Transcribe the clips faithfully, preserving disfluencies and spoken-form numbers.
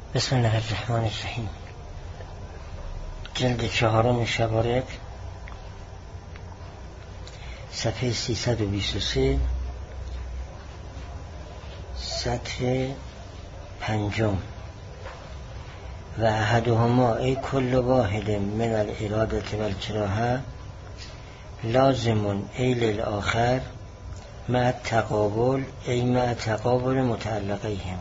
بسم الله الرحمن الرحیم. جلد چهارم شبارق، صفحه سیصد و بیست و سه، سطر پنجم. و احدهما ای کل واحد من الاراده و الکراهه لازم ای للآخر مع تقابل ای مع تقابل متعلقیهما.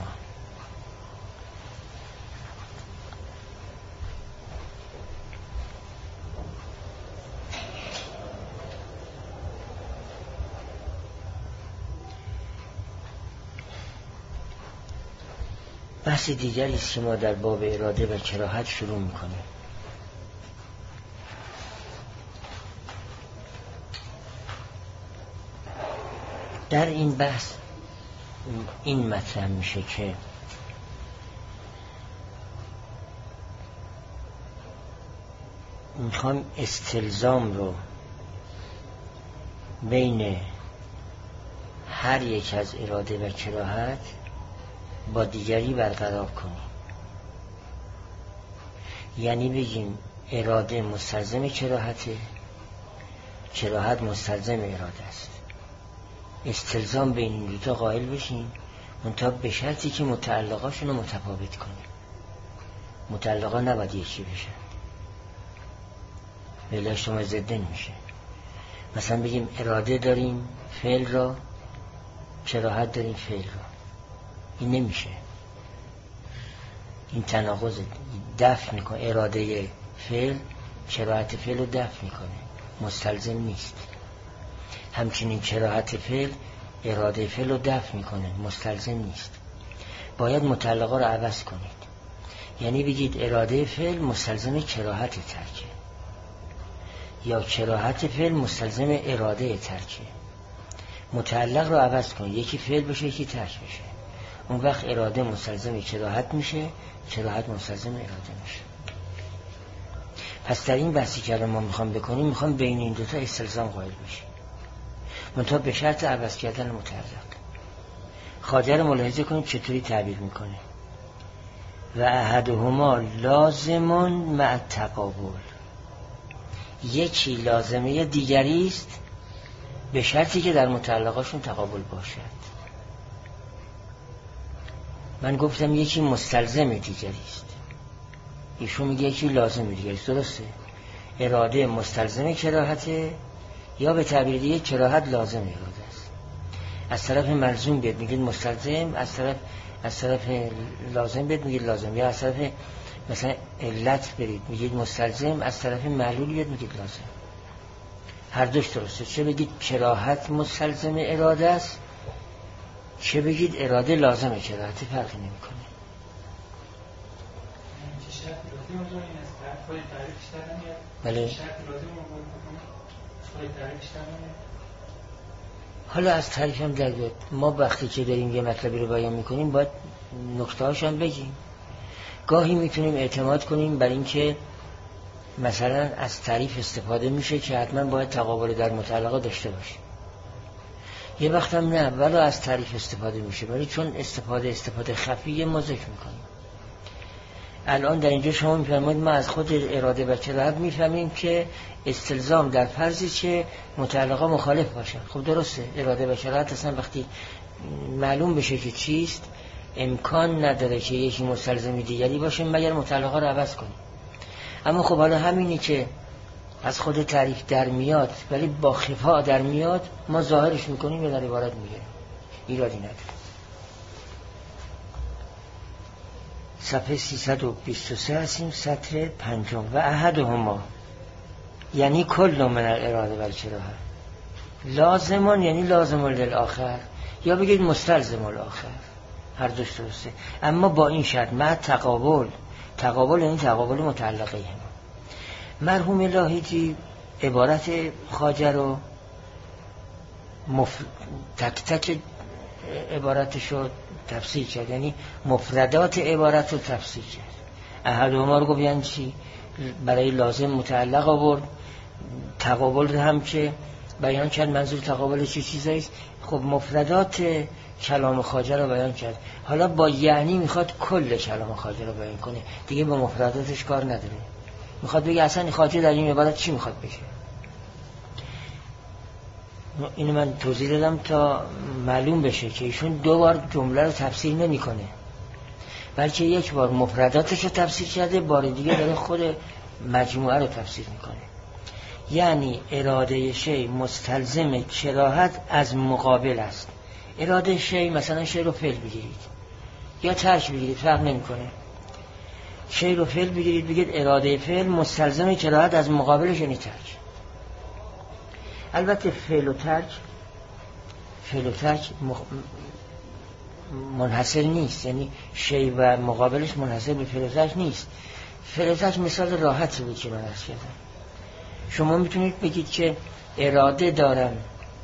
بحث دیگری است که ما در باب اراده و کراهت شروع میکنیم. در این بحث این مطرح میشه که میخوام استلزام رو بین هر یک از اراده و کراهت با دیگری برقرار کنیم. یعنی بگیم اراده مستلزم کراهته، کراهت مستلزم اراده است. استلزام بین این دو تا قائل بشیم، منتها به شرطی که متعلقاشون رو متفاوت کنیم. متعلقا نباید یکی بشن، ولی شما ضدن میشه. مثلا بگیم اراده داریم فعل را، کراهت داریم فعل را. این نمیشه، این تناقض دفع میکنه. اراده فعل کراهت فعل رو دفع میکنه، مستلزم نیست. همچنین کراهت فعل اراده فعل رو دفع میکنه، مستلزم نیست. باید متعلقا رو عوض کنید. یعنی بگید اراده فعل مستلزم کراهت ترکه، یا کراهت فعل مستلزم اراده ترکه. متعلق رو عوض کنید، یکی فعل بشه یکی ترک بشه. اون وقت اراده مستلزم کراهت میشه، کراهت مستلزم اراده میشه. پس در این بحثی که ما میخوام بکنیم، میخوام بین این دوتا استلزام قائل بشیم، منتها به شرط عوض کردن متعلق. خواجه رو ملاحظه کنید چطوری تعبیر میکنه. و احدهما لازمون مع تقابل، یکی لازمه دیگری است به شرطی که در متعلقاشون تقابل باشد. من گفتم یکی مستلزم دیگری است، ایشون میگه یکی لازم دیگری است. درسته؟ اراده مستلزم کراهته، یا به تعبیر دیگه کراهت لازم اراده است. از طرف ملزوم بیاد میگید مستلزم، از طرف از طرف لازم بیاد میگید لازم، یا از طرف مثلا علت برید میگید مستلزم، از طرف معلول بیاد میگید لازم. هر دوش درسته. چه بگید کراهت مستلزم اراده است، چه بگید اراده لازم کراهت، فرقی نمیکنه. بله. حالا از تعریف هم در بیاد. ما وقتی که داریم یه مطلبی رو بیان میکنیم باید نکته هاش هم بگیم. گاهی میتونیم اعتماد کنیم بر این که مثلا از تعریف استفاده میشه که حتما باید تقابل در متعلقه داشته باشه. یه وقت هم نه، ولی از تعریف استفاده میشه، ولی چون استفاده استفاده خفیه ما ذکر میکنیم. الان در اینجا شما میفرمایید ما از خود اراده و کراهت میفهمیم که استلزام در فرضی که متعلقا مخالف باشن. خب درسته، اراده و کراهت اصلا وقتی معلوم بشه که چیست، امکان نداره که یکی مستلزم دیگری باشه مگر متعلقا رو عوض کنیم. اما خب حالا همینی که از خود تعریف در میاد ولی با خفا در میاد، ما ظاهرش میکنیم یا در عبارت میگه، ایرادی نداره. صفحه سیصد و بیست و سه هستیم، سطر پنجم. و احدهما یعنی کل من الاراده و الکراهه لازمان، یعنی لازم للآخر، یا بگید مستلزم الاخر، هر دوش درسته. اما با این شرط مع تقابل. تقابل یعنی تقابل متعلقه هم. مرحوم لاهیجی عبارت خواجه رو مف... تک تک عبارتشو تفسیر کرد، یعنی مفردات عبارت رو تفسیر کرد. احدهما رو گفت یعنی چی؟ برای لازم متعلق آورد. تقابل رو هم که بیان کرد منظور تقابل چه چیزاییست. خب مفردات کلام خواجه رو بیان کرد، حالا با یعنی میخواد کل کلام خواجه رو بیان کنه، دیگه با مفرداتش کار نداره. میخواد بگه اصلا خواجه در این عبارت چی میخواد بگه. اینو من توضیح دادم تا معلوم بشه که ایشون دو بار جمله رو تفسیر نمیکنه، بلکه یک بار مفرداتش رو تفسیر کرده، بار دیگه داره خود مجموعه رو تفسیر میکنه. یعنی اراده شی مستلزم کراهت از مقابل است. اراده شی مثلا شی رو فعل بگیرید یا ترک بگیرید، فرق نمیکنه. شی رو فعل بگیرید بگید اراده فعل مستلزم کراهت از مقابلش، یعنی ترک. البته فعل و ترک فعل و ترک مخ... منحصر نیست، یعنی شی و مقابلش منحصر به فعل و ترک نیست. فعل و ترک مثال راحتی بود که من عرض کردم. شما میتونید بگید که اراده دارم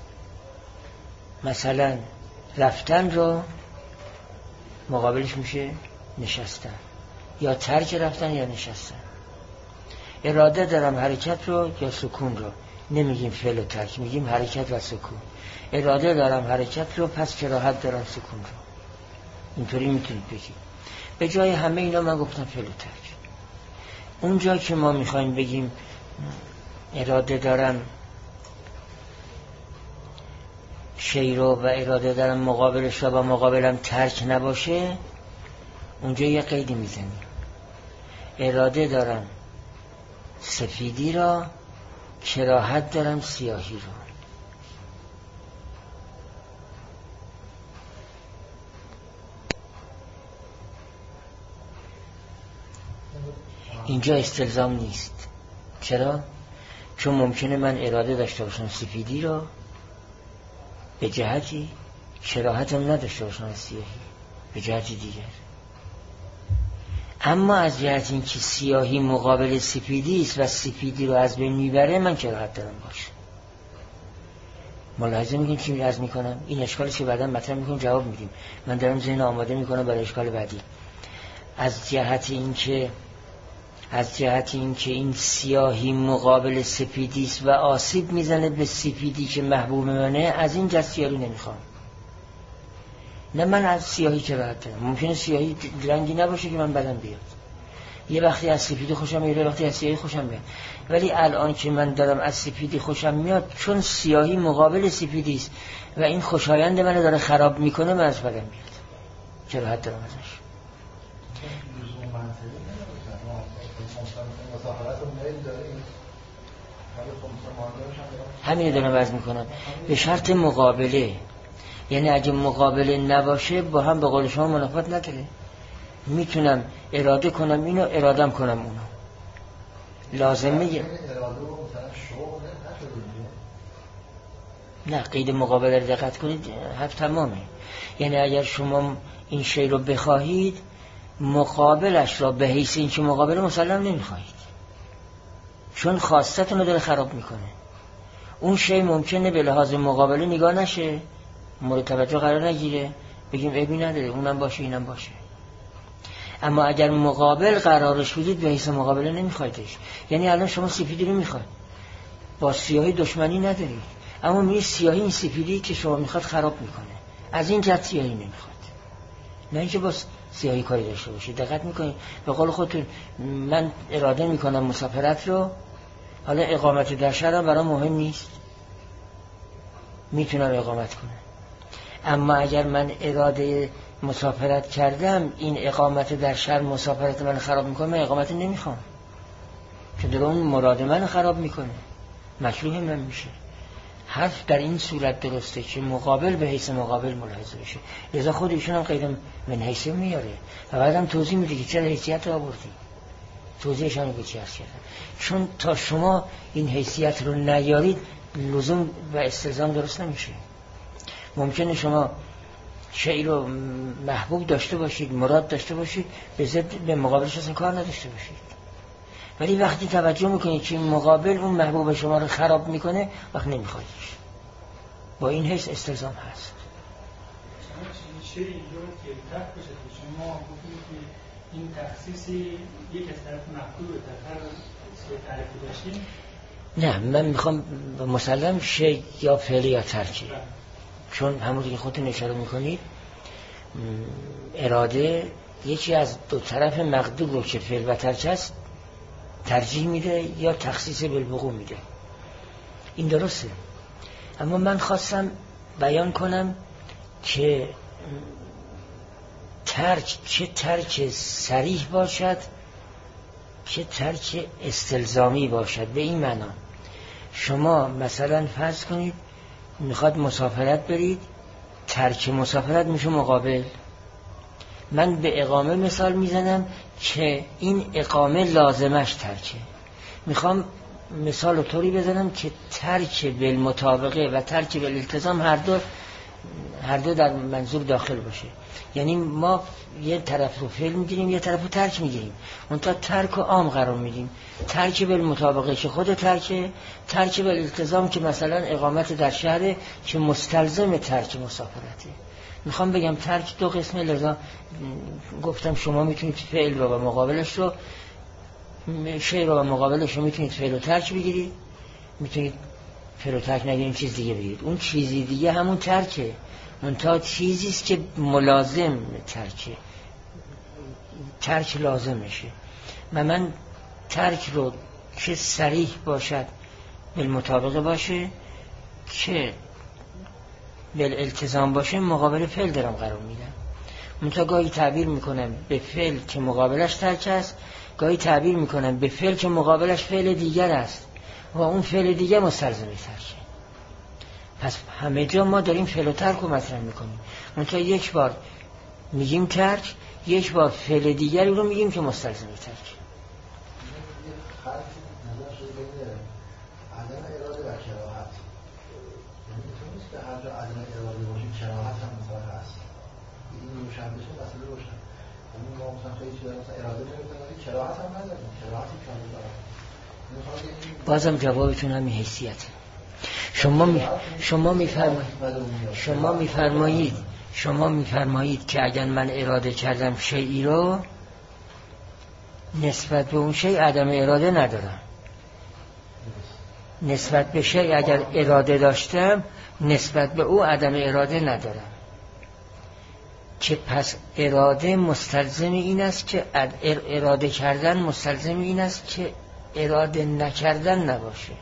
مثلا رفتن رو، مقابلش میشه نشستن، یا ترک رفتن یا نشستن. اراده دارم حرکت رو یا سکون رو، نمیگیم فعل و ترک، میگیم حرکت و سکون. اراده دارم حرکت رو پس کراهت دارم سکون رو. اینطوری میتونید بگید. به جای همه اینا من گفتم فعل و ترک. اونجا که ما میخوایم بگیم اراده دارم شی رو و اراده دارم مقابلش رو و مقابلم ترک نباشه، اونجا یه قیدی میزنیم. اراده دارم سفیدی را، کراهت دارم سیاهی رو. اینجا استلزام نیست. چرا؟ چون ممکنه من اراده داشته باشم سفیدی رو به جهتی، کراهتم نداشته باشم از سیاهی به جهتی دیگر. اما از جهت این که سیاهی مقابل سفیدی است و سفیدی رو از بین میبره، من کراهت دارم باشه. ملاحظه میکنیم چی عرض میکنم؟ این اشکالش که بعدا مطرح میکنیم جواب میدیم. من دارم ذهن آماده میکنم برای اشکال بعدی. از جهت این که از جهت این که این سیاهی مقابل سفیدی است و آسیب میزنه به سفیدی که محبوب منه، از این جهت سیاهی نمیخوام. نه من از سیاهی کراهت دارم. ممکنه سیاهی رنگی نباشه که من بدم بیاد، یه وقتی از سفیدی خوشم میاد، یه وقتی از سیاهی خوشم میاد. ولی الان که من دارم از سفیدی خوشم میاد، چون سیاهی مقابل سفیدی است و این خوشایند منو داره خراب میکنه، من از بدم میاد، کراهت دارم ازش. همین دارم عرض میکنم. به شرط مقابله، یعنی اگه مقابله نباشه با هم به قول شما منافات نداره. میتونم اراده کنم اینو، ارادم کنم اونو. لازمه اراده و مثلا شوق نه، قید مقابله رو دقت کنید، حرف تمامه. یعنی اگر شما این شی رو بخواهید، مقابلش را به حیث این که مقابله مسلم نمیخواهید، چون خواستتون رو داره خراب میکنه. اون شی ممکنه به لحاظ مقابله نگاه نشه، مورد توجه قرار نگیره، بگیم عیبی نداره اونم باشه اینم باشه. اما اگر مقابل قرارش بدید، به حیث مقابله نمیخوایدش. یعنی الان شما سفیدی رو میخواید، با سیاهی دشمنی ندارید، اما می سیاهی این سفیدی که شما میخواد خراب میکنه، از این جهت سیاهی نمیخواد. نه اینکه با سیاهی کاری داشته باشید. دقت میکنید به قول خودتون، من اراده میکنم مسافرت رو، حالا اقامت در شهرم برام مهم نیست، میتونم اقامت کنم. اما اگر من اراده مسافرت کردم، این اقامت در شهر مسافرت من خراب میکنه، من اقامت نمیخوام، چون در اون مراد من خراب میکنه، مکروه من میشه. حرف در این صورت درسته که مقابل به حیث مقابل ملاحظه بشه. لذا خود ایشون هم قیدم من حیثه میاره و بعدم توضیح میده که چرا حیثیت رو آوردی. توضیحشان رو بچه هست کردن، چون تا شما این حیثیت رو نیارید، لزوم و استلزام درست نمیشه. ممکنه شما شیء رو محبوب داشته باشید، مراد داشته باشید، به ضد به مقابلش اصلا کار نداشته باشید، ولی وقتی توجه میکنید که مقابل اون محبوب شما رو خراب میکنه، وقت نمیخوادیش. با این حس استلزام هست. شیء رو که تک بشه، شما گفتید که این تخصیصی یک از طرف محبوب در هر سوی تعریفی داشتیم. نه، من میخوام مسلم شیء یا فعل یا ترکی. چون همونطور که خودتون اشاره میکنید اراده یکی از دو طرف مقدور رو که فعل و ترک است ترجیح میده یا تخصیص بالوقوع میده. این درسته، اما من خواستم بیان کنم که ترک چه ترک صریح باشد چه ترک استلزامی باشد. به این معنا شما مثلا فرض کنید میخواد مسافرت برید، ترک مسافرت میشه مقابل. من به اقامه مثال میزنم که این اقامه لازمش ترکه. میخوام مثال رو طوری بزنم که ترک بالمطابقه و ترک بالالتزام هر دو هر دو در منظور داخل باشه. یعنی ما یه طرف رو فعل میگیریم یه طرف رو ترک میگیریم، اون تا ترک و عام قرار میدیم. ترک بالمطابقه که خود ترکه، ترک بالالتزام که مثلا اقامت در شهر که مستلزم ترک مسافرته. میخوام بگم ترک دو قسمه، لذا گفتم شما میتونید فعل رو و مقابلش رو شی رو و مقابلش رو میتونید فعل و ترک بگیرید، میتونید فعل و ترک نگیرید چیز دیگه بگیرید. اون چیزی دیگه همون ترکه، منتها چیزی است که ملازم ترکه، ترک لازم میشه. و من ترک رو که صریح باشد بالمطابقه باشه که بالالتزام باشه مقابل فعل دارم قرار میدم. منتها گاهی تعبیر میکنم به فعل که مقابلش ترک است، گاهی تعبیر میکنم به فعل که مقابلش فعل دیگر است و اون فعل دیگر مستلزم ترکه. پس همه جا ما داریم فعل و ترک رو مطرح میکنیم، منتها یک بار میگیم ترک، یک بار فعل دیگری رو میگیم که مستلزم ترک. عدم اراده و کراهت، یعنی میتونه نیست که هر جا عدم اراده باشه کراهت هم مثلا هست. این روشن بشه مسئله روشن. یعنی ما مثلا خیلی چیزا مثلا اراده نمی‌کنیم ولی کراهت هم نداریم، کراهتی کامل داره. بازم جوابتون همین حیثیته. شما می شما میفرمایید شما میفرمایید شما میفرمایید که اگر من اراده کردم شیئی رو نسبت به اون شیء عدم اراده ندارم، نسبت به شیء اگر اراده داشتم نسبت به او عدم اراده ندارم. که پس اراده مستلزم این است که اراده کردن مستلزم این است که اراده نکردن نباشه،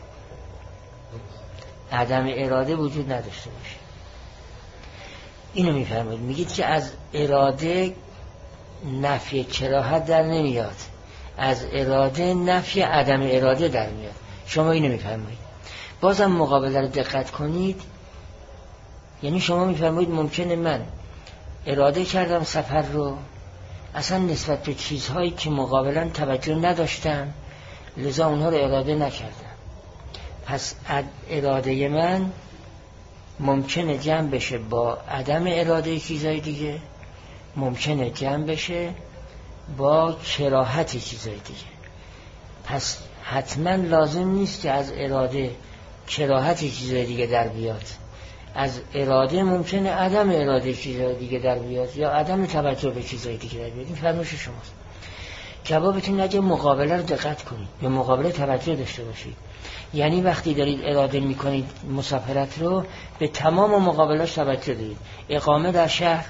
عدم اراده وجود نداشته باشه. اینو میفرمایید، میگید که از اراده نفی کراهت در نمیاد، از اراده نفی عدم اراده در میاد. شما اینو میفرمایید. بازم مقابله رو دقت کنید. یعنی شما میفرمایید ممکنه من اراده کردم سفر رو، اصلا نسبت به چیزهایی که مقابلا توجه نداشتم لذا اونها رو اراده نکردم. پس اراده من ممکنه جمع بشه با عدم اراده چیزهای دیگه، ممکنه جمع بشه با کراهت چیزهای دیگه. پس حتما لازم نیست که از اراده کراهت چیزهای دیگه در بیاد. از اراده ممکنه عدم اراده چیزهای دیگه در بیاد یا عدم توجه به چیزهای دیگه در بیاد. این فرمایش شماست. جوابتون نگه مقابله رو دقت کنید، به مقابله توجه داشته باشید. یعنی وقتی دارید اراده میکنید مسافرت رو به تمام مقابلش توجه دارید. اقامه در شهر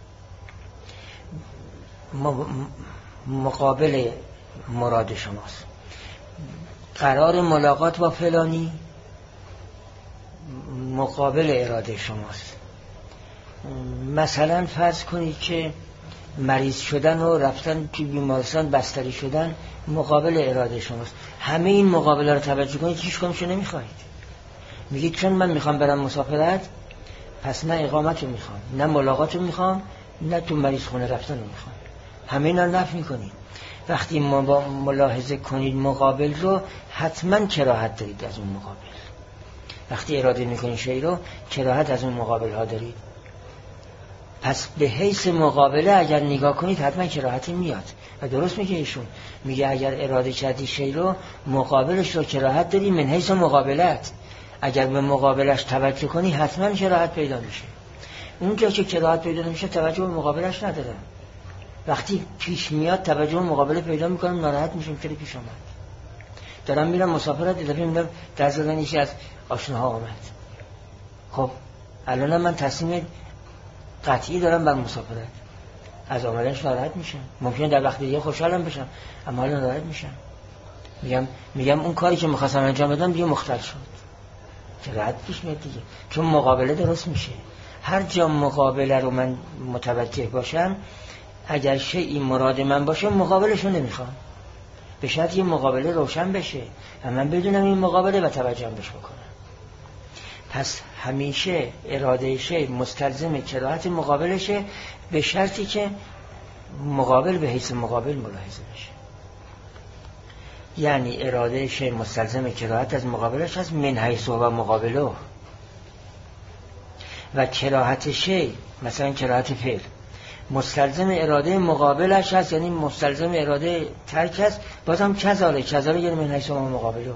مقابل مراد شماست، قرار ملاقات با فلانی مقابل اراده شماست. مثلا فرض کنید که مریض شدن و رفتن توی بیمارستان بستری شدن مقابل اراده شماست. همه این مقابله رو توجه کنید، هیچ کدومشو نمیخواید. میگید چون من میخوام برم مسافرت پس نه اقامت رو میخوام، نه ملاقات رو میخوام، نه تو مریض خونه رفتن رو میخوام. همه اینا رو نفی میکنید. وقتی ما ملاحظه کنید مقابل رو حتما کراهت دارید از اون مقابل. وقتی اراده میکنید شیء رو کراهت از اون مقابل ها دارید. پس به حیث مقابله اگر نگاه کنید حتما کراهتی میاد. و درست میگه ایشون، میگه اگر اراده کردی شیء رو مقابلش رو کراهت داری من حیث مقابلت. اگر به مقابلش توجه کنی حتما کراهت پیدا میشه. اونجا که کراهت پیدا نمیشه توجه به مقابلش نداره. وقتی پیش میاد توجه به مقابله پیدا میکنم، ناراحت میشم که پیش اومد. دارم میرم مسافرت، یه دفعه میبینم در زدن یکی از آشناها آمد. خب الان من تصمیم قطعی دارم بر مسافرت، از آمدنش ناراحت میشم، ممکنه در وقت دیگه خوشحالم بشم اما حالا ناراحت میشم، میگم میگم اون کاری که میخواستم انجام بدم دیگه مختل شد، که راحت پیش میاد دیگه، چون مقابله درست میشه. هر جا مقابله رو من متوجه باشم، اگر شیئی مراد من باشه مقابلشو نمیخوام، به شرط یه مقابله روشن بشه و من بدونم این مقابله و توجه بهش بکنم. پس همیشه اراده شی مستلزم کراهت مقابلشه، به شرطی که مقابل به حیث مقابل ملاحظه بشه. یعنی اراده شی مستلزم کراهت از مقابلش هست، من حیث و مقابله، و کراهت شی مثلا کراهت فعل مستلزم اراده مقابلش هست، یعنی مستلزم اراده ترک هست، بازم کذاله کذاله یعنی من حیث و مقابله،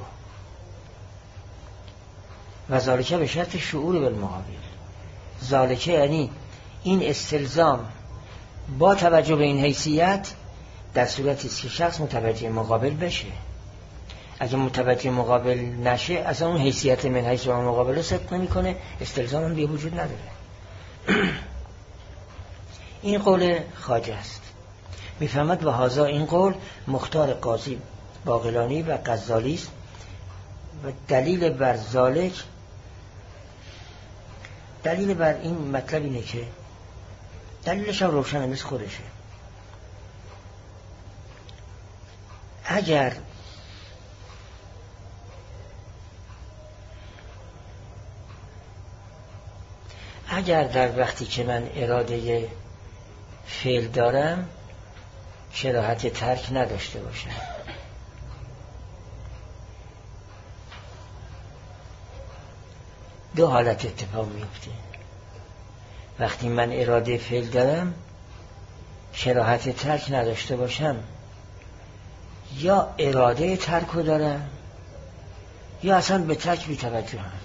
و ذالکه به شرط شعور بالمقابل. ذالکه یعنی این استلزام با توجه به این حیثیت در صورتی است که شخص متوجه مقابل بشه. اگه متوجه مقابل نشه، از اون حیثیت من حیث و مقابل صدق نمیکنه، استلزام هم دیگه وجود نداره. این قول خواجه است. میفهمد و هذا این قول مختار قاضی باقلانی و غزالی است و دلیل بر ذالک، دلیل بر این مطلب اینه که دلیلش هم روشنه مثل خودشه. اگر اگر در وقتی که من اراده فعل دارم کراهت ترک نداشته باشم، دو حالت اتفاق میفته. وقتی من اراده فعل دارم کراهت ترک نداشته باشم، یا اراده ترک رو دارم یا اصلا به ترک بی توجه هم.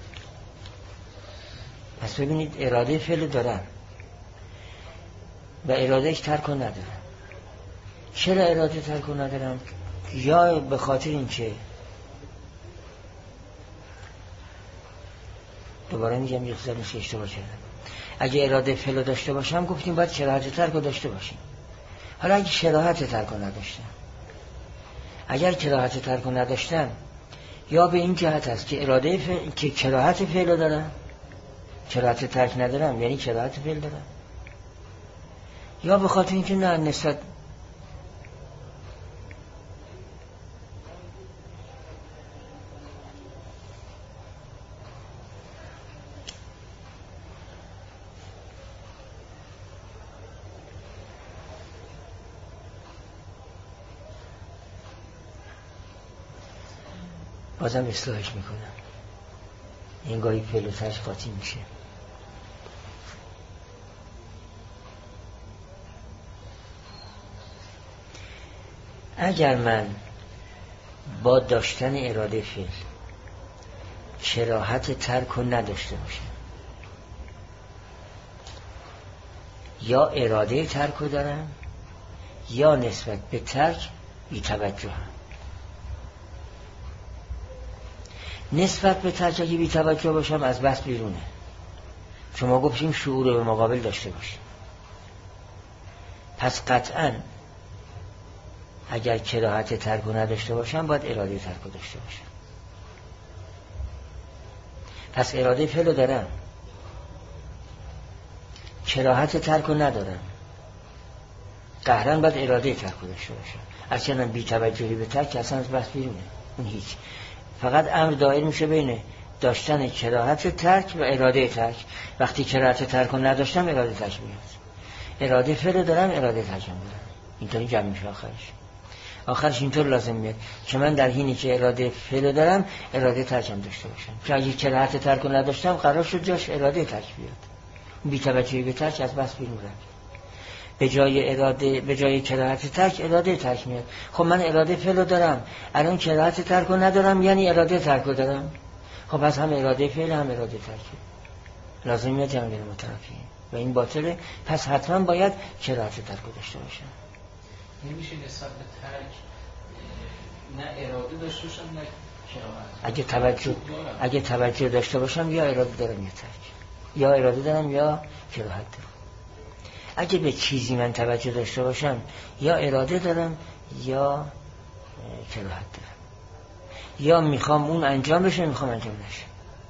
پس ببینید اراده فعل دارم و اراده ترک رو ندارم. چرا اراده ترک رو ندارم؟ یا به خاطر این که دوباره میگم یک ذره اشتباه کردم. اگه اراده فعل داشته باشم گفتیم باید کراهت ترک رو داشته باشیم. حالا اگه کراهت ترک رو نداشتم، اگر کراهت ترک رو نداشتم، یا به این جهت است که اراده فعل که کراهت فعل دارم، کراهت ترک ندارم یعنی کراهت فعل دارم، یا به خاطر اینکه نه نسبت بازم اصلاحش میکنم، این گاهی فعل و ترک قاطی میشه. اگر من با داشتن اراده فعل کراهت ترک رو نداشته باشم، یا اراده ترک رو دارم یا نسبت به ترک بی توجه هم. نسبت به ترک اگه بی توجه باشم از بس بیرونه، چون ما گفتیم شعور به مقابل داشته باشیم. پس قطعاً اگر کراهت ترک رو نداشته باشم باید اراده ترک رو داشته باشم. پس اراده فعل رو دارم، کراهت ترک رو ندارم، قهرن باید اراده ترک رو داشته باشم. اصلا بی توجهی به ترک اصلا از بحث بیرونه، اون هیچ. فقط امر دایر میشه بین داشتن کراهت ترک و اراده ترک. وقتی کراهت ترک رو نداشتم اراده ترک میاد، اراده فعل دارم اراده ترک دارم، اینطوری جمع میشه. آخرش آخرش اینطور لازم میاد که من در حینی که اراده فعل دارم اراده ترکم داشته باشم، که اگه کراهت ترک رو نداشتم قرار شد جاش اراده ترک بیاد. بی توجهی به ترک از بس بیرون رفت، به جای اراده به جای کراهت ترک اراده ترک میاد. خب من اراده فعل دارم، الان کراهت ترک رو ندارم یعنی اراده ترک رو دارم. خب پس هم اراده فعل هم اراده ترک لازم میاد جمع بین مترافی و این باطله. پس حتما باید کراهت ترک رو داشته باشم. نمیشه نسبت به ترک نه اراده داشته باشم نه کراهت. اگه توجه اگه توجه داشته باشم یا اراده دارم یا ترک. یا اراده دارم یا کراهت دارم. اگه به چیزی من توجه داشته باشم یا اراده دارم یا کراهت دارم، یا میخوام اون انجام بشه میخوام انجام نشه.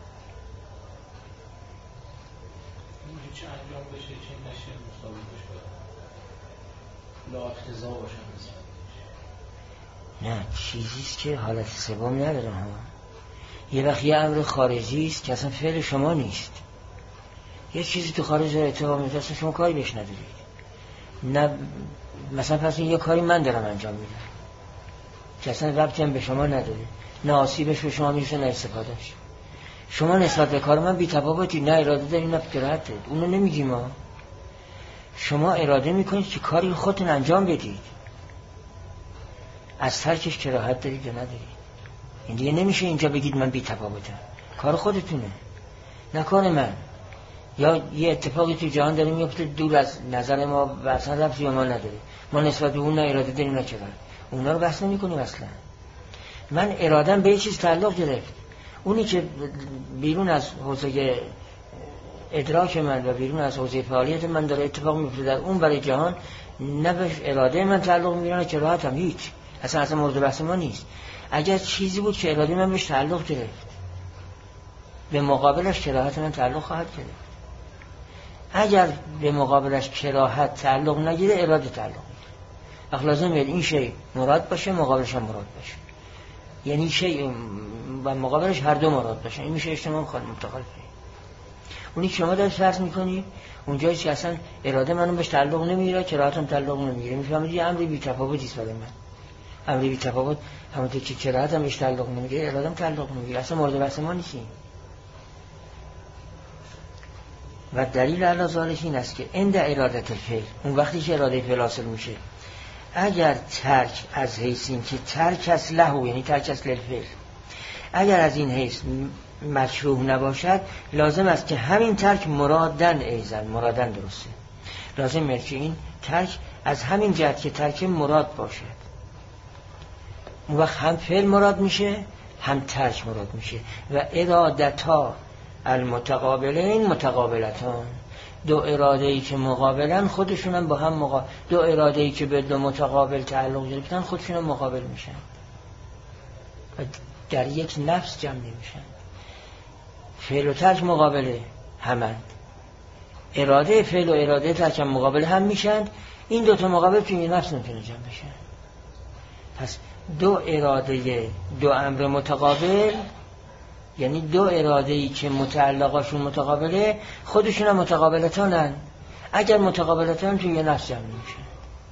چه انجام بشه چه نشه مساوی بشه، لا اقتضا باشه. نه، چیزیست که حالت سوم نداره. ها یه وقت یه امر خارجی است که اصلا فعل شما نیست. یه چیزی تو خارج اتفاق میفته اصلا شما کاری بهش ندارید. نه مثلا پس یه کاری من دارم انجام میدم که اصلا ربطی هم به شما نداره، نه آسیبش به شما میرسه نه استفادهش. شما نسبت به کار من بی‌تفاوتی، نه اراده دارید نه کراهت دارید. اونو نمیگیم ما. شما اراده میکنید که کاری خودتون انجام بدید، از ترکش کراهت دارید یا ندارید. این دیگه نمیشه اینجا بگید من بی‌تفاوتم. کار خودتونه نه کار من. یا یه اتفاقی تو جهان داره میفته دور از نظر ما و اصلا ربطی به ما نداره، ما نسبت به اون نه اراده داریم نه کراهت. اونا رو بحث نمی‌کنیم اصلا. من ارادم به یه چیز تعلق گرفت، اونی که بیرون از حوزه ادراک من و بیرون از حوزه فعالیت من داره اتفاق میفته در اون برای جهان، نه به اراده من تعلق میگیره نه کراهت هم، هیچ. اصلا اصلا مورد بحث ما نیست. اگر چیزی بود که اراده من بهش تعلق گرفت، به مقابلش کراهت من تعلق خواهد گرفت. اگر به مقابلش کراهت تعلق نگیره اراده تعلق میگیره. وقت لازم باید این شی مراد باشه مقابلش هم مراد باشه، یعنی شی و مقابلش هر دو مراد باشه. این میشه اجتماع متخالفه. اونی که شما دارید فرض میکنید اونجایی که اصلا اراده منو بهش تعلق نمیگیره کراهت هم تعلق نمیگیره، میفهمید یه امری بی‌تفاوتی است برای من. امری بی‌تفاوت همونطور که کراهت هم بهش تعلق نمیگیره اراده هم تعلق نمیگیره، اصلا مورد بحث ما نیستیم. و دلیل علی ذالک این است که عند ارادت الفعل، اون وقتی که اراده فعل حاصل میشه، اگر ترک از حیث این که ترک از لهو یعنی ترک از للفعل، اگر از این حیث مشروع نباشد، لازم است که همین ترک مرادن ایزن مرادن درسته. لازم است که این ترک از همین جهت که ترک مراد باشد، اون وقت هم فعل مراد میشه هم ترک مراد میشه. و ارادتا المتقابلین متقابلتان، دو اراده ای که مقابلن خودشون هم با هم مقابل، دو اراده ای که به دو متقابل تعلق گرفتن خودشون هم مقابل میشن و در یک نفس جمع نمیشن. فعل و ترک مقابله همند، اراده فعل و اراده ترک هم مقابل هم میشن. این دو تا مقابل توی نفس نمیتونه جمع بشن. پس دو اراده دو امر متقابل یعنی دو اراده ای که متعلقاشون متقابله خودشون هم متقابلتانن. اگر متقابلتان توی یه نفس جمع نمیشن.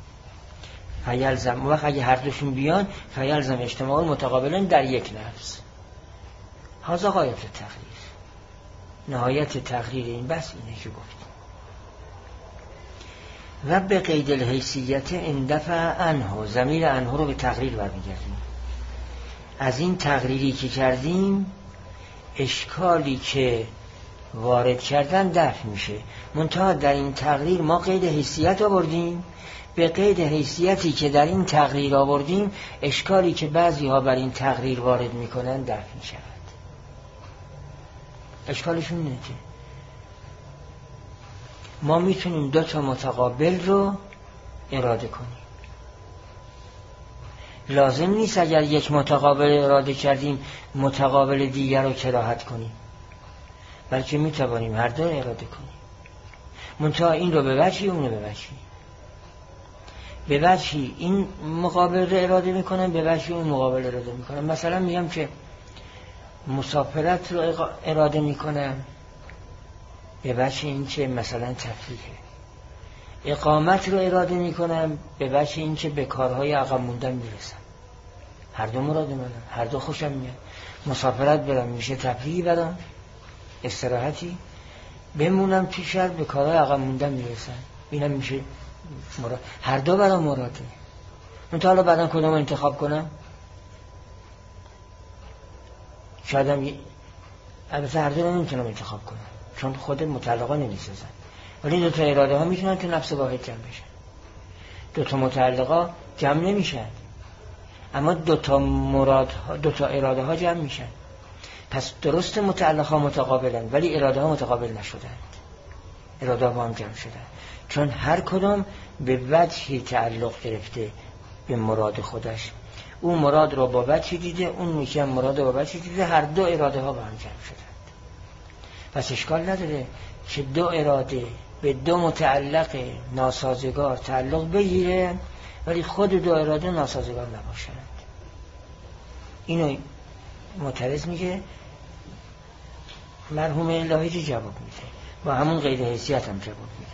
فیلزم وقت اگه هر دوشون بیان فیلزم اجتماع متقابلن در یک نفس. هذا غایت التقریر، نهایت تقریر این بس اینه که گفت. و به قید الحیثیت اندفع عنه، ضمیر عنه رو به تقریر برمیگردیم. از این تقریری که کردیم اشکالی که وارد کردن دفع میشه. منتها در این تقریر ما قید حیثیت آوردیم، به قید حیثیتی که در این تقریر آوردیم اشکالی که بعضی ها بر این تقریر وارد میکنن دفع میشود. اشکالشون اینه که ما میتونیم دو تا متقابل رو اراده کنیم. لازم نیست اگر یک متقابل اراده کردیم متقابل دیگر رو کراهت کنیم، بلکه میتوانیم هر دو اراده کنیم. منتها این رو به وجهی اون رو به وجهی. به وجهی این مقابل رو اراده میکنم، به وجهی اون مقابل اراده میکنم. مثلا میگم که مسافرت رو اراده میکنم به وجه این که مثلا تفریحه. اقامت رو اراده میکنم به وجه این که به کارهای عقب موندن میرسم. هر دو مراد منم، هر دو خوشم میاد. مسافرت برم میشه تفریحی برم، استراحتی. بمونم تو شهر به کارهای عقب موندن میرسم، اینم میشه مراد. هر دو برام مراده. من تا حالا بعداً کدوم انتخاب کنم؟ شایدم ی... البته هر دو رو نمیتونم انتخاب کنم چون خود متعلقا نمیسازن، ولی دو تا اراده ها میتونن تو نفس واحد جمع بشن. دو تا متعلقا جمع نمیشن، اما دو تا مراد ها، دو تا اراده ها جمع میشن. پس درست متعلق ها متقابلن ولی اراده ها متقابل نشدند، اراده ها با هم جمع شدن، چون هر کدام به وجهی تعلق گرفته به مراد خودش. اون مراد رو با وجهی دیده، اون میشه مراد رو با وجهی دیده، هر دو اراده ها با هم جمع شدند. پس اشکال نداره که دو اراده به دو متعلق ناسازگار تعلق بگیره ولی خود دو اراده ناسازگار نباشند. اینو معترض میگه، مرحوم لاهیجی جواب میده، با همون قید حیثیت هم جواب میده.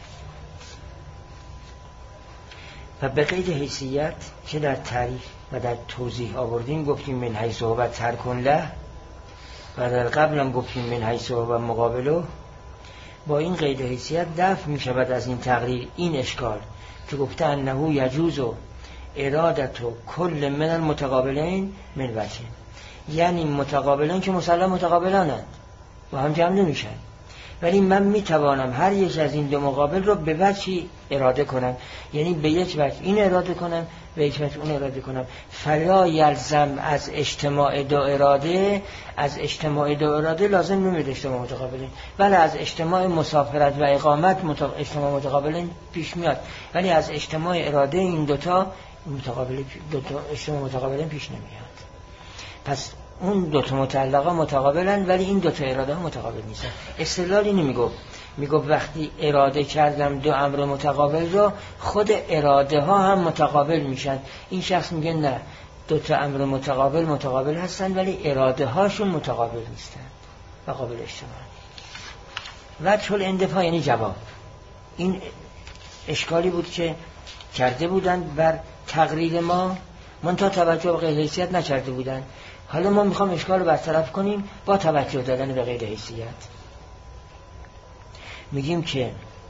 و به قید حیثیت که در تعریف و در توضیح آوردیم گفتیم من حیث هو ترکن له، و در قبل هم گفتیم من حیث هو مقابله. با این قید حیثیت دفع می شود از این تقریر این اشکال که گفته انه یجوز ارادت و کل من المتقابلین من وجه، یعنی متقابلین که مسلم متقابلانند و هم جمع نمیشن، ولی من میتوانم هر یک از این دو مقابل رو به وجهی اراده کنم، یعنی به یک وجه این اراده کنم به یک وجه اون اراده کنم. فلا یلزم از اجتماع دو اراده، از اجتماع دو اراده لازم نمید اجتماع متقابلین، بله از اجتماع مسافرت و اقامت اجتماع متقابلین پیش میاد، ولی از اجتماع اراده این دوتا متقابل دوتا اجتماع متقابلین پیش نمیاد. پس اون دوتا متعلقه متقابلن ولی این دوتا اراده ها متقابل نیستن. استدلال اینو میگو، میگو وقتی اراده کردم دو امر متقابل رو، خود اراده ها هم متقابل میشن. این شخص میگه نه، دوتا امر متقابل متقابل هستن ولی اراده هاشون متقابل نیستن و قابل اجتماع. وجه الاندفاع یعنی جواب. این اشکالی بود که کرده بودن بر تقریر ما، من تا توجه به قید حیثیت نکرده بودن. حالا ما میخوام اشکال رو برطرف کنیم با توجه دادن به قید حیثیت. میگیم که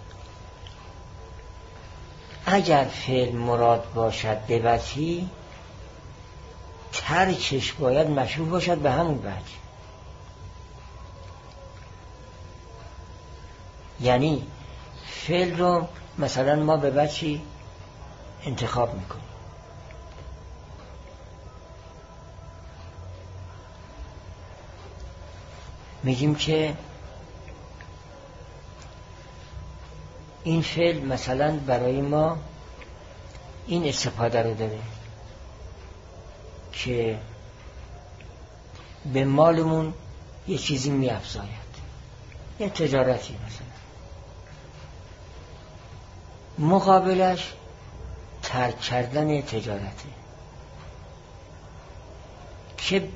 اگر فعل مراد باشد به وجهی، ترکش باید مشروع باشد به همون وجه. یعنی فعل رو مثلا ما به وجهی انتخاب میکنیم، میگیم که این فعل مثلا برای ما این استفاده رو داره که به مالمون یه چیزی می‌افزاید، یه تجارتی مثلا. مقابلش ترک کردن تجارته که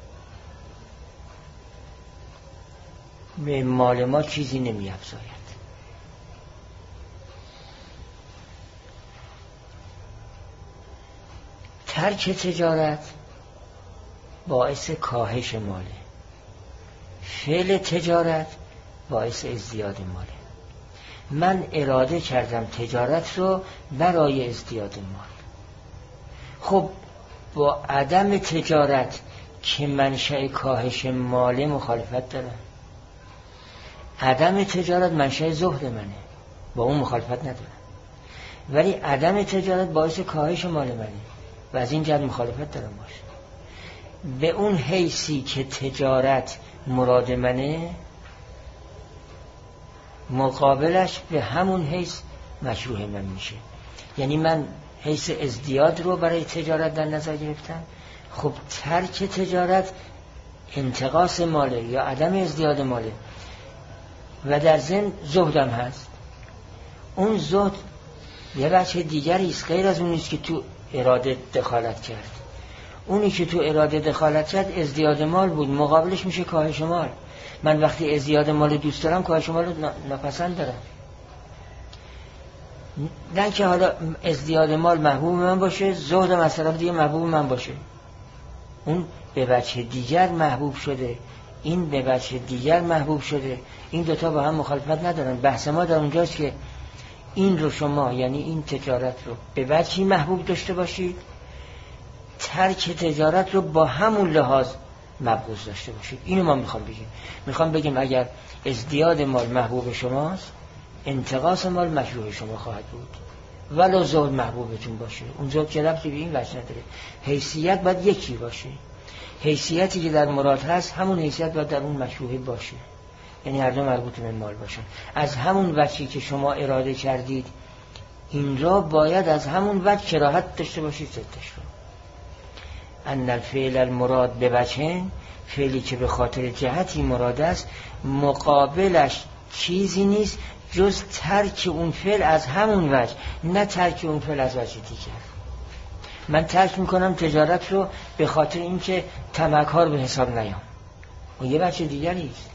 به مال ما چیزی نمی‌افزاید. ترک تجارت باعث کاهش ماله، فعل تجارت باعث ازدیاد ماله. من اراده کردم تجارت رو برای ازدیاد مال. خب با عدم تجارت که منشأ کاهش ماله مخالفت دارم. عدم تجارت منشأ زهد منه، با اون مخالفت ندارم، ولی عدم تجارت باعث کاهش مال منه و از این جهت مخالفت دارم باشه. به اون حیثی که تجارت مراد منه، مقابلش به همون حیث مشروع من میشه. یعنی من حیث ازدیاد رو برای تجارت در نظر گرفتم، خب ترک تجارت انتقاص ماله یا عدم ازدیاد ماله و در ضمن زهدم هست. اون زهد یه بچه دیگری است غیر از اونیست که تو اراده دخالت کرد. اونی که تو اراده دخالت کرد ازدیاد مال بود، مقابلش میشه کاهش مال. من وقتی ازدیاد مال دوست دارم، کاهش مال رو نپسند دارم. نه که حالا ازدیاد مال محبوب من باشه، زهدم از طرف دیگه محبوب من باشه. اون به وجه دیگر محبوب شده، این به وجه دیگر محبوب شده. این دوتا با هم مخالفت ندارن. بحث ما در اونجاست که این رو شما، یعنی این تجارت رو به وجهی محبوب داشته باشید، ترک تجارت رو با همون لحاظ مبغوض داشته باشید. اینو ما میخوام بگیم. میخوام بگیم اگر ازدیاد مال محبوب شماست، انتقاص مال مشروع شما خواهد بود، ولو زهد محبوبتون باشه. اون زهد که ربطی به این وجه نداره. حیثیت باید یکی باشه. حیثیتی که در مراد هست همون حیثیت باید در اون مشروحه باشه، یعنی هر دو مربوط به مال باشن. از همون وجهی که شما اراده کردید این را باید از همون وجه کراهت داشته باشید ضدش رو. ان الفعل المراد به وجه، فعلی که به خاطر جهتی مراد است مقابلش چیزی نیست جز ترک اون فعل از همون وجه، نه ترک اون فعل از وجه دیگر. من ترک میکنم تجارت رو به خاطر اینکه تمکار به حساب نیام، اون یه وجه دیگری است.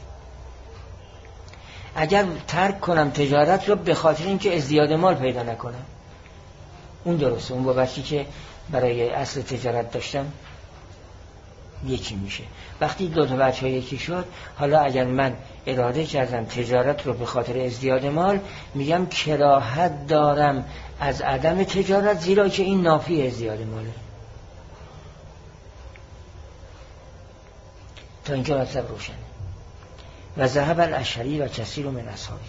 اگر ترک کنم تجارت رو به خاطر اینکه ازدیاد مال پیدا نکنم، اون درسته، اون با وجهی که برای اصل تجارت داشتم یکی میشه. وقتی دو تا وجه یکی شد، حالا اگر من اراده کردم تجارت رو به خاطر ازدیاد مال، میگم کراهت دارم از عدم تجارت زیرا که این نافی ازدیاد ماله. تا اینجا مطلب روشنه. و ذهب الاشعری و کثیر من اصحابه.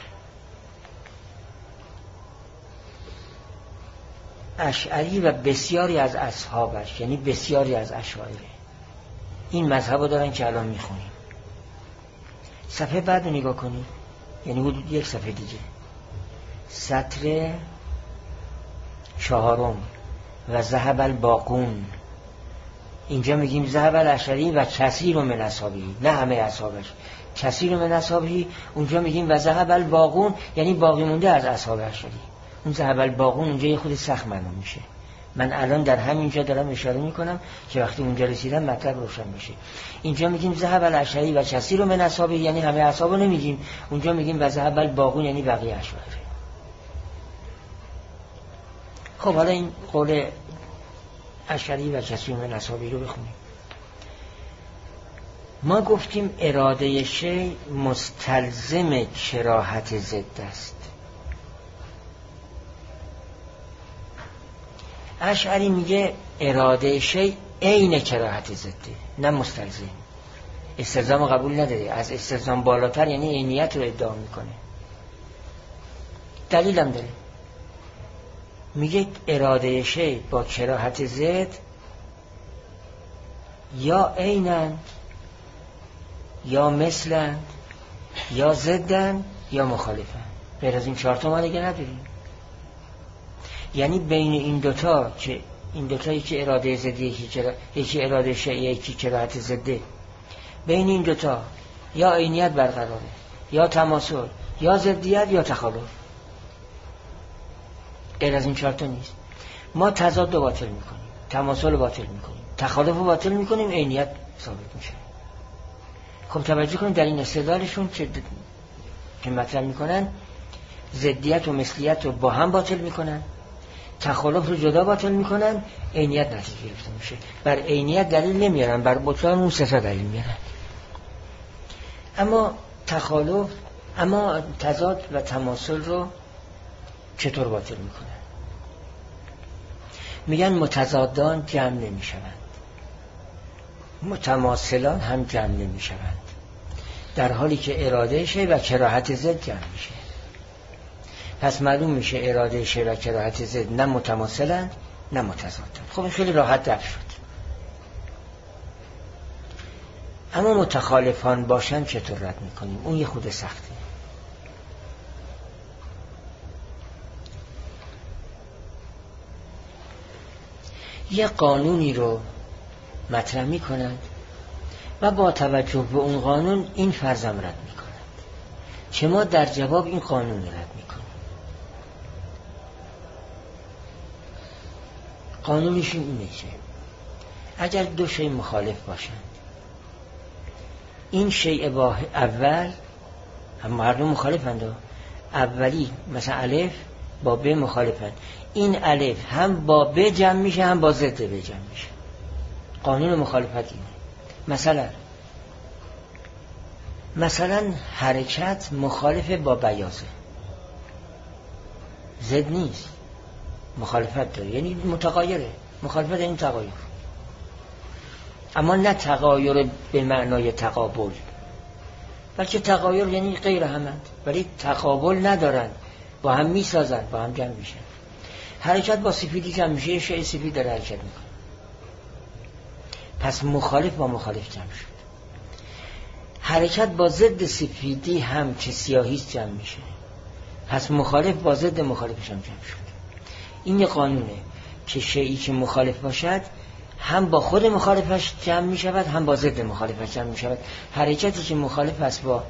اشعری و بسیاری از اصحابش، یعنی بسیاری از اشاعره، این مذهب رو دارن که الان میخونیم. صفحه بعد رو نگاه کنید، یعنی حدود یک صفحه دیگه، سطر چهارم. و ذهب الباقون، اینجا میگیم ذهب الاشعری و کثیر من اصحابه، نه همه اصحابش، کثیر من اصحابه. اونجا میگیم و ذهب الباقون، یعنی باقی مونده از اصحاب اشعری. اون ذهب الباقون اونجا یه خود سخت معلوم میشه. من الان در همینجا دارم اشاره میکنم که وقتی اونجا رسیدم مطلب روشن بشه. اینجا میگیم ذهب الاشعری و کثیر من اصحابه، یعنی همه اصحابو نمیگیم. اونجا میگیم و ذهب الباقون، یعنی بقیه اشعری. خب حالا این قول اشعری و کثیر من اصحابه رو بخونیم. ما گفتیم اراده شی مستلزم کراهت ضد است. اشعری میگه اراده شی عین کراهت ضده، نه مستلزم. استلزام قبول نداره، از استلزام بالاتر، یعنی عینیت رو ادعا میکنه. دلیلم داره، میگه اراده شی با کراهت ضد یا عینن یا مثلن یا ضدن یا مخالفن. غیر از این چهار تا ما دیگه نداریم. یعنی بین این دوتا که این دوتا یکی اراده ضدی، یکی یکی اراده شیعی، یکی کراهت ضده، بین این دوتا یا عینیت برقراره، یا تماثل، یا ضدیت، یا تخالف. غیر از این چهار تا نیست. ما تضاد رو باطل میکنیم، تماثل رو باطل میکنیم، تخالف رو باطل میکنیم، عینیت ثابت میشه. خب توجه کنید در این استدلالشون که که مطرح میکنن ضدیت و مثلیت رو با هم باطل میکنن، تخالف رو جدا باطل میکنن، عینیت نتیجه گرفته میشه. بر عینیت دلیل نمیارن، بر بطلان اون صفت دلیل میارن. اما تخالف، اما تضاد و تماثل رو چطور باطل میکنن؟ میگن متضادان جمع نمیشوند، متماثلان هم جمع نمیشوند، در حالی که اراده شی و کراهت ضد جمع میشه. پس معلوم میشه اراده شی و کراهت ضد نه متماثلند نه متضادند. خب این خیلی راحت دفع شد. اما متخالفان باشن چطور رد میکنیم؟ اون یه خود سخته. یه قانونی رو مطرح میکنند و با توجه به اون قانون این فرضم رد میکنند که ما در جواب این قانون رد میکنیم. قانونشون اینه که اگر دو شی مخالف باشند، این شی اول هم مردم مخالفند، اولی مثلا الف با ب مخالفند، این الف هم با ب جمع میشه هم با ضد ب جمع میشه. قانون مخالفت اینه. مثلا مثلا حرکت مخالف با بیاضه، ضد نیست، مخالفت داره، یعنی متغایره. مخالفت یعنی تغایر، اما نه تغایر به معنای تقابل، بلکه تغایر یعنی غیر همند، ولی تقابل ندارن، با هم میسازن، با هم جمع میشن. حرکت با سفیدی جمع میشه، یه شیء سفید داره حرکت میکنه. پس مخالف با مخالف جمع شد. حرکت با ضد سفیدی هم که سیاهیست جمع میشه، پس مخالف با ضد مخالفش هم جمع شد. این یه قانونه که شیئی که مخالف باشد هم با خود مخالفش جمع می شود هم با ضد مخالفش جمع می شود. حرکتی که مخالف است با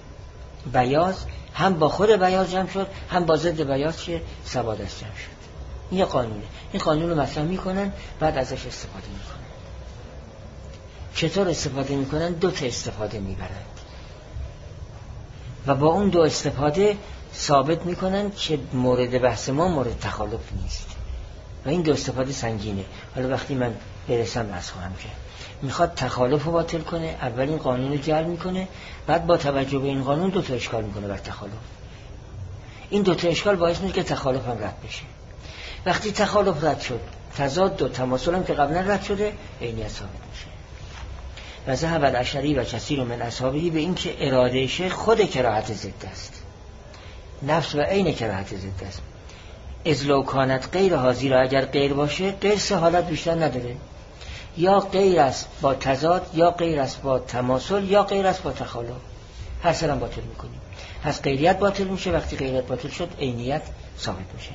بیاض هم با خود بیاض جمع شد هم با ضد بیاض که سواد است جمع شد. این یه قانونه. این قانون رو مطرح می کنن، بعد ازش استفاده می کنن. چطور استفاده می کنن؟ دو تا استفاده می برند و با اون دو استفاده ثابت می کنن که مورد بحث ما مورد تخالف نیست و این دو استفاده سنگینه. حالا وقتی من برسم بحث خواهم کرد. میخواد تخالف رو باطل کنه، اولین قانون رو جعل میکنه، بعد با توجه به این قانون دو تا اشکال میکنه بر تخالف. این دو تا اشکال باعث میشه که تخالف هم رد بشه. وقتی تخالف رد شد، تضاد و تماثل هم که قبلا رد شده، عینیت ثابت میشه. و ذهب الاشعری و کثیر من اصحابه به این که اراده شیخ خود کراهت ضد است، نفس و عین کراهت ضد است. از لو کانت غیر حاضر، اگر غیر باشه غیر سه حالت بیشتر نداره، یا غیر است با تضاد، یا غیر است با تماثل، یا غیر است با تخالف. هر سرم باطل میکنیم. پس غیریت باطل میشه. وقتی غیریت باطل شد عینیت ثابت میشه.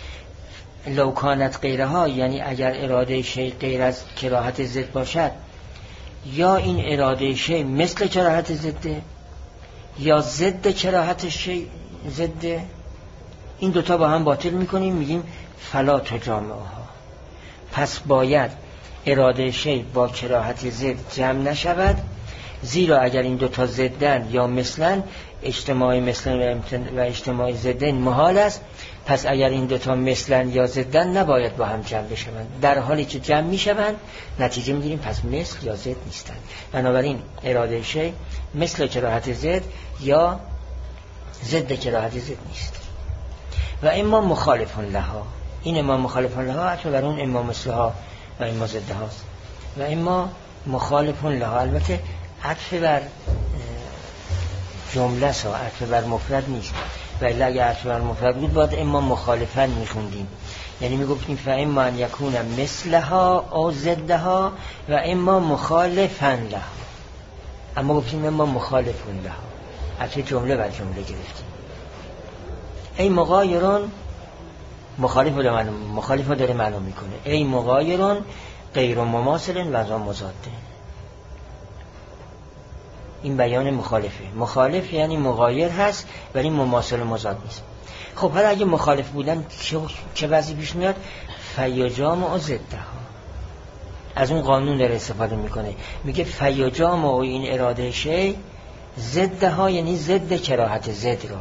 لو کانت غیرها یعنی اگر اراده شیء غیر از کراهت ضد باشد، یا این اراده شیء مثل کراهت ضده یا ضد کراهت شیء ضده، این دوتا با هم باطل میکنیم، میگیم فلا تجامعها. پس باید اراده شیء با کراهت ضد جمع نشود، زیرا اگر این دوتا ضدن یا مثلن، اجتماع مثلن و اجتماع ضدن محال است. پس اگر این دوتا مثلن یا ضدن نباید با هم جمع بشوند. در حالی که جمع میشوند نتیجه میگیریم پس مثل یا ضد نیستند. بنابراین اراده شیء مثل کراهت ضد یا ضد کراهت ضد نیست. و اما مخالفون لها، این اما مخالفون لها حتی بر اون اما مثلها و اما ضد هاست. و اما مخالفون لها البته عطف بر جمله سا، عطف بر مفرد نیست. ولی اگر عطف بر مفرد بود باید اما مخالفن میخوندیم، یعنی میگفتیم فاما ان یکون مثلها او ضدها و اما مخالفن لها. اما گفتیم اما مخالفون لها، عطف جمله بر جمله گرفتیم. ای مغایرون، مخالف رو داره مخالف رو داره معلوم میکنه. ای مغایرون غیر مماثل و ذا مضاده. این بیان مخالفه. مخالف یعنی مغایر هست ولی مماثل و مضاد نیست. خب حالا اگه مخالف بودن چه وضعی پیش میاد؟ فیجامع ضدها. از اون قانون داره استفاده میکنه، میگه فیجامع این اراده شیء ضدها، یعنی ضد کراهت ضد را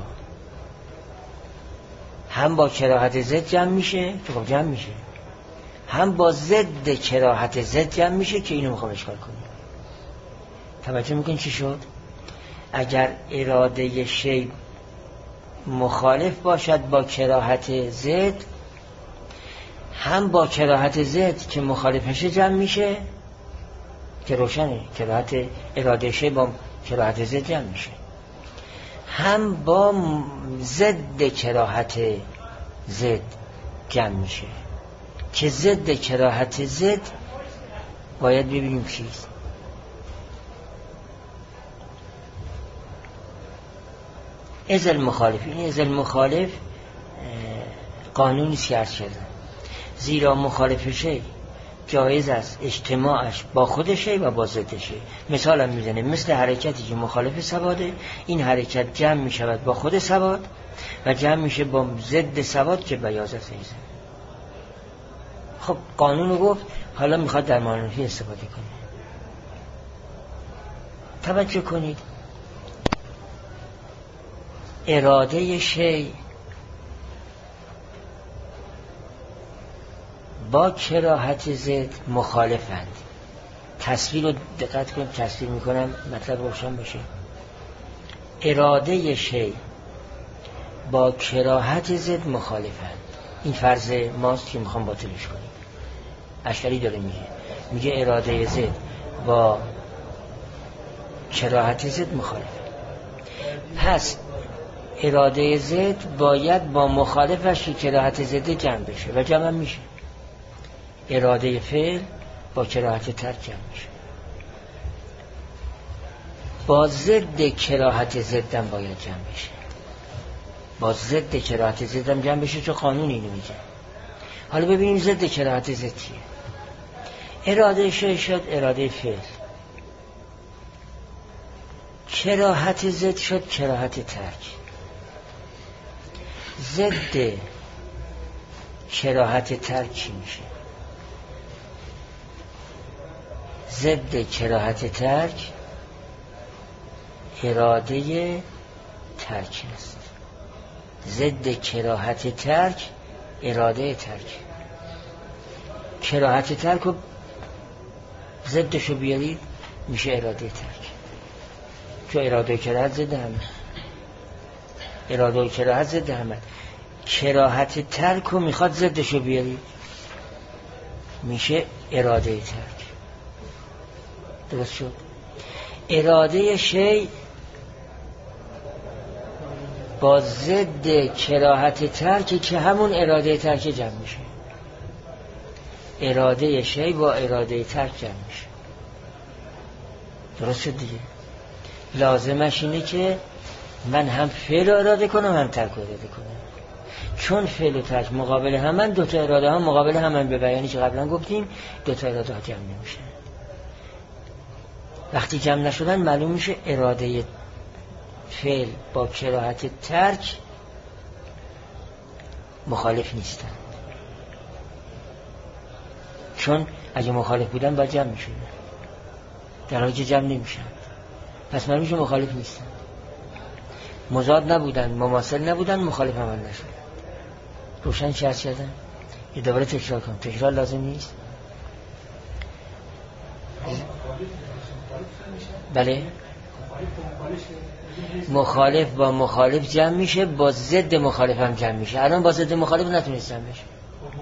هم با کراهت ضد جمع میشه که خب جمع میشه، هم با ضد کراهت ضد جمع میشه که اینو میخوام اشکال کنیم. توجه میکنین چی شد؟ اگر اراده شیء مخالف باشد با کراهت ضد، هم با کراهت ضد که مخالفش جمع میشه که روشنه، کراهت اراده شیء با کراهت ضد جمع میشه، هم با ضد کراهت ضد جمع میشه که ضد کراهت ضد باید ببینیم چیست. ازل مخالف، این ازل مخالف قانونی سیارت شده، زیرا مخالف شیء جایز است اجتماعش با خود شیء و با ضد شیء. مثال هم میزنه، مثل حرکتی که مخالف سواده، این حرکت جمع میشود با خود سواد و جمع میشه با ضد سواد که بیاض است. خب قانون رو گفت، حالا میخواد در معنوی استفاده کنه. توجه کنید، اراده شیء با کراهت ضد مخالفند. تصویر رو دقت کنید، تصویر میکنم مطلب روشن بشه. اراده شیء با کراهت ضد مخالفند. این فرض ماست که میخوام باطلش کنیم. اشعری داره میگه، میگه اراده ضد با کراهت ضد مخالفند. پس اراده ضد باید با مخالفش که کراهت ضد جمع بشه و جمع میشه. اراده فعل با کراهت ترک جمع میشه. با ضد کراهت ضدم باید جمع بشه. با ضد کراهت ضدم جمع بشه، چون قانون اینو میگه. حالا ببینیم ضد کراهت ضد چیه. اراده شی شد اراده فعل، کراهت ضد شد کراهت ترک. ضد کراهت ترک چی میشه؟ ضد کراهت ترک اراده ترک است. ضد کراهت ترک اراده ترک. کراهت ترک رو ضدشو بیارید میشه اراده ترک، چون اراده کراهت ضد همه. اراده و کراهت ضد همه. کراهت ترک رو میخواد ضدشو بیارید میشه اراده ترک. درست شد؟ اراده شی با ضد کراهت ترک که همون اراده ترک جمع میشه. اراده شی با اراده ترک جمع میشه. درست شد دیگه؟ لازمش اینه که من هم فعل اراده کنم هم ترک اراده کنم. چون فعل و ترک مقابل همن، دو تا اراده هم مقابل همن، به بیانی که قبلا گفتیم دو تا اراده ها جمع نمیشه. وقتی جمع نشدن معلوم میشه اراده فعل با کراهت ترک مخالف نیستن، چون اگه مخالف بودن باید جمع میشونن، در حالی که جمع نمیشن، پس معلوم میشه مخالف نیستن. مضاد نبودن، مماثل نبودن، مخالف عمل نشدن. روشن چه از شدن؟ یه دوباره تکرار کنم، تکرار لازم نیست. بله، مخالف با مخالف جمع میشه، با ضد مخالف هم جمع میشه. الان با ضد مخالف نتونست جمع بشه،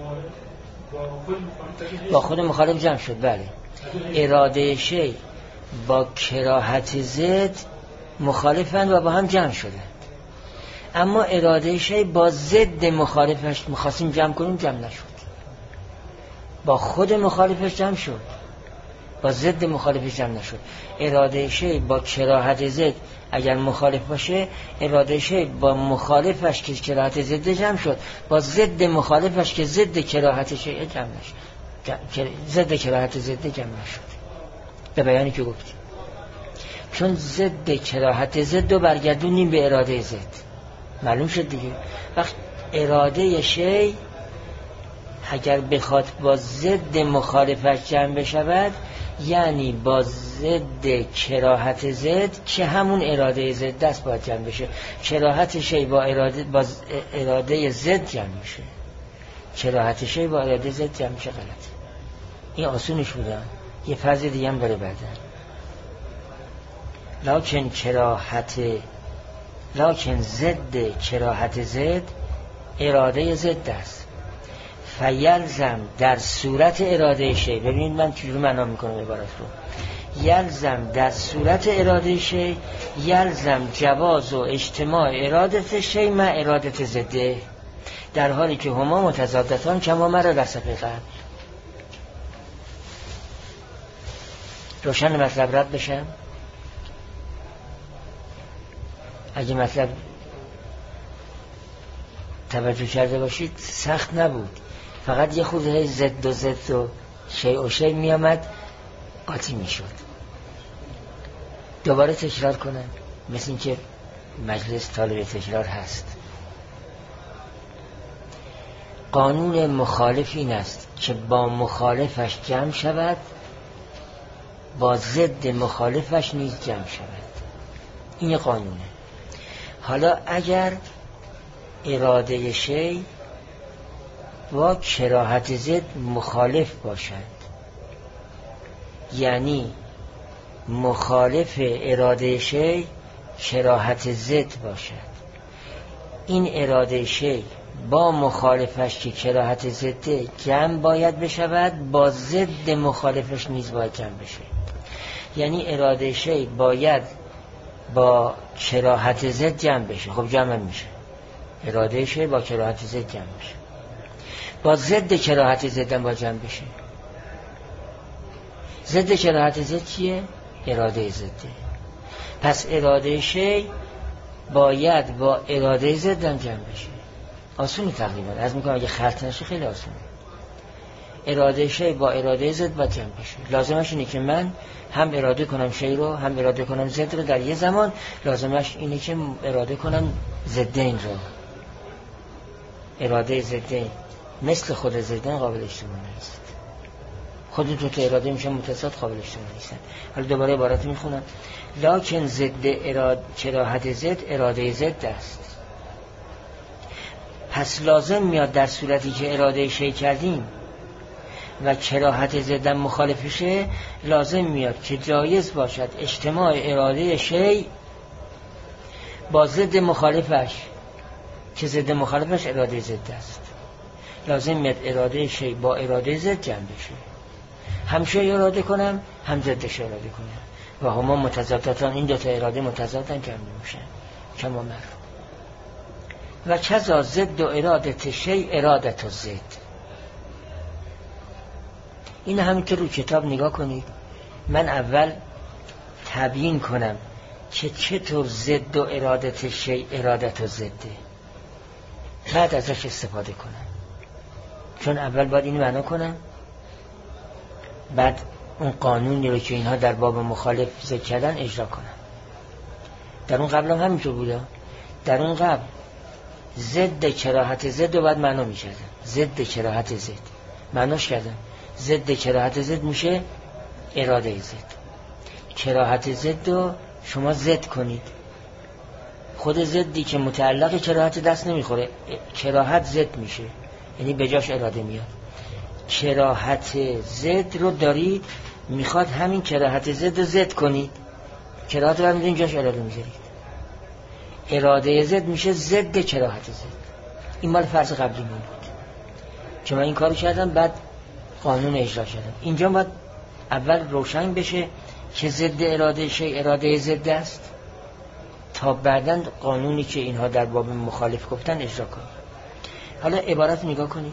با خود مخالف جمع شد. بله، اراده شی با کراهت ضد مخالفن و با هم جمع شدن. اما اراده شی با ضد مخالفش میخواستیم جمع کنیم، جمع نشد. با خود مخالفش جمع شد، با ضد مخالفش جمع نشد. اراده شی با کراهت ضد اگر مخالف باشه، اراده شی با مخالفش که کراهت ضد جمع شد، با ضد مخالفش که ضد کراهت شی جمع نشد. ضد کراهت ضد جمع نشد، به بیانی که گفتیم. چون ضد کراهت ضد رو برگردونیم به اراده ضد. معلوم شد دیگه. وقت اراده شی اگر بخواد با ضد مخالفش جمع بشود، یعنی با ضد کراهت ضد که همون اراده ضد است باید جمع بشه. کراهت شی با اراده با اراده ضد جمع میشه، کراهت شی با اراده ضد جمع میشه. غلط. این آسونش بوده. یه فرض دیگه هم داره بعدن. لکن کراهت لکن ضد کراهت ضد اراده ضد است. فیلزم در صورت اراده شی، ببینید من چجوری معنا میکنم عبارت رو. یلزم در صورت اراده شی، یلزم جواز و اجتماع ارادت شی مع ارادت ضده، در حالی که هما متضادتان کما مرا در صفحه قبل. روشن مطلب رد بشم؟ اگه مطلب توجه کرده باشید سخت نبود، فقط یه خورده زد و زد و شی و شی می آمد، قاطی می شد. دوباره تکرار کنم، مثل این که مجلس طالب تکرار هست. قانون مخالف این است که با مخالفش جمع شود، با ضد مخالفش نیز جمع شود. این قانونه. حالا اگر اراده شی با کراهت ضد مخالف باشد، یعنی مخالف اراده شی کراهت ضد باشد، این اراده شی با مخالفش که کراهت ضد جمع باید بشود، با ضد مخالفش نیز باید جمع بشه. یعنی اراده شی باید با کراهت ضد جمع بشه. خب جمع میشه، اراده شی با کراهت ضد جمع بشه، با ضد کراهت ضد هم با جمع بشه. ضد کراهت ضد چیه؟ اراده ضده. پس اراده شی باید با اراده ضد انجام بشه. آسونی تقریبا از میکنم اگه خلط نشه خیلی آسونه. اراده شی با اراده ضد باید جمع بشه. لازمش اینه که من هم اراده کنم شی رو هم اراده کنم ضد رو در یه زمان. لازمش اینه که اراده کنم ضدین رو. اراده ضدین مثل خود ضدین قابل اجتماع نیست. خود دو تا اراده میشن متضاد قابل اجتماع نیستن. حالا دوباره عبارت میخونم. لکن ضد اراده کراهت ضد اراده ضد است. پس لازم میاد در صورتی که اراده شی کردیم و کراهت ضد مخالفشه، لازم میاد که جایز باشد اجتماع اراده شی با ضد مخالفش که ضد مخالفش اراده ضد است. لازم میاد اراده شی با اراده ضد جمع بشه. هم شی اراده کنم هم ضدش اراده کنم و هما متضادتان، این دوتا اراده متضادن جمع میشن کما معلوم. و کذا ضد و اراده شی ارادت و ضد. این همین که رو کتاب نگاه کنید. من اول تبیین کنم که چطور ضد و ارادت شی ارادت و ضده، بعد ازش استفاده کنم. چون اول باید اینو معنا کنم، بعد اون قانونی رو که اینها در باب مخالف ذکر کردن اجرا کنم. در اون قبل هم همینطور بوده. در اون قبل ضد کراهت ضد رو باید معنا می‌کردم. ضد کراهت ضد معناش کردم. ضد کراهت ضد میشه اراده ضد. کراهت ضد رو شما ضد کنید. خود ضدی که متعلق کراهت دست نمیخوره، کراهت ضد میشه، یعنی به جاش اراده میاد. کراهت ضد رو دارید، میخواد همین کراهت ضد رو ضد کنید. کراهت رو میدین جاش اراده میذارید. اراده ضد میشه ضد کراهت ضد. این مال فرض قبلی من بود که من این کارو کردم، بعد قانون اجرا کردم. اینجا باید اول روشن بشه که ضد اراده شی اراده ضد است، تا بعداً قانونی که اینها در باب مخالف گفتن اجرا کنید. حالا عبارت نگاه کنید.